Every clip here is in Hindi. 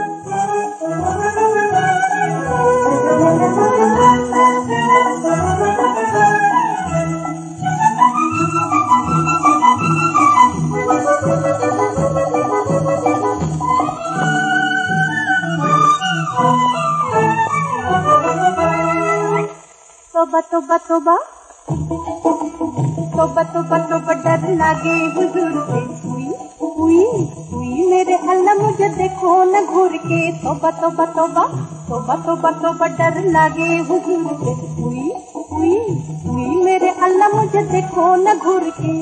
तोबा तोबा तोबा तोबा तोबा डर लागे हुजूर से। हुई हुई मेरे अल्लाह मुझे देखो न घूर के। तोबा तोबा तोबा तोबा तोबा तोबा डर लागे हुजूर से। हुई हुई हुई मेरे अल्लाह मुझे देखो न घूर के।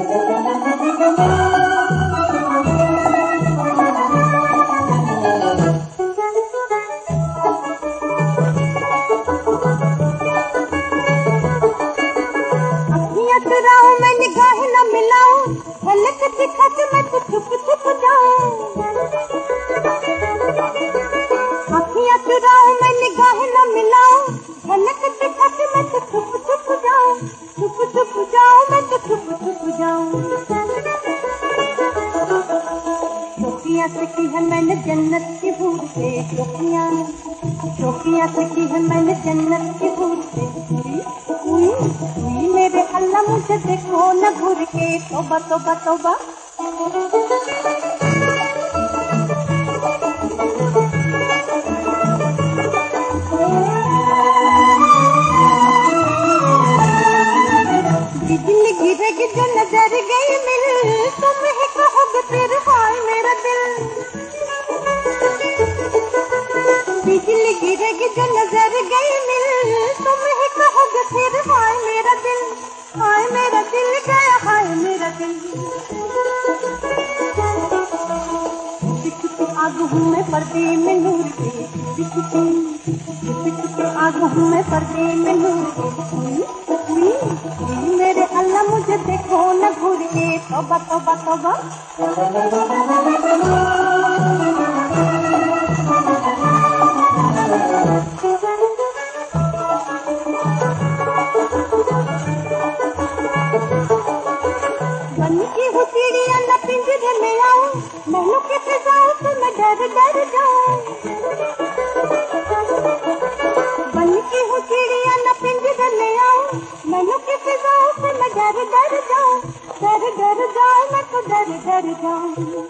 चुराऊं मैं निगाह न मिलाऊं, झलक दिखा के मैं तो छुप छुप जाऊं। आँखियाँ चुराऊं मैं निगाह न मिलाऊं, झलक दिखा के मैं तो छुप छुप जाऊं। छुप छुप जाऊं मैं तो छुप छुप जाऊं। शोखियाँ सीखी है मैंने जन्नत की हूर से। शोखियाँ सीखी है मैंने जन्नत की हूर से। हुई हुई मेरे अल्लाह मुझे देखो न घूर के। तोबा तोबा तोबा बिजली गिरेगी जो नजर गई मिल, तुम ही कहोगे फिर हाय मेरा दिल। बिजली गिरेगी जो नजर गई मिल, तुम ही कहोगे फिर हाय मेरा दिल। हाय मेरा दिल गया हाय मेरा दिल। बिछती आग हूँ मैं पर्दे में नूर के। बिछती आग हूँ मैं पर्दे में नूर के। हुई मेरे अल्लाह मुझे देखो न घूर के। तोबा तोबा तोबा बनती हूँ चिड़िया न पिंजरे में आऊं, महलों के फिजाओं से मैं डर डर जाऊं। बनती हूँ चिड़िया न पिंजरे में आऊं, महलों के फिजाओं से मैं डर डर जाऊं। डर डर जाऊं मैं तो डर डर जाऊं।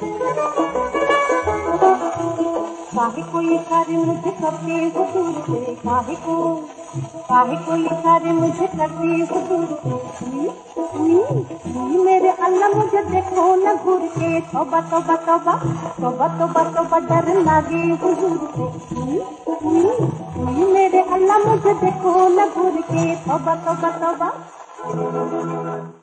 काहे को ये सारे मुझे करते हो दूर से। काहे को ये सारे मुझे करते हो दूर से। हुई मेरे अल्लाह मुझे देखो न घूर के। तोबा तोबा तोबा तोबा तोबा तोबा डर लागे हुजूर से। हुई मेरे अल्लाह मुझे देखो न घूर के। तोबा तोबा तोबा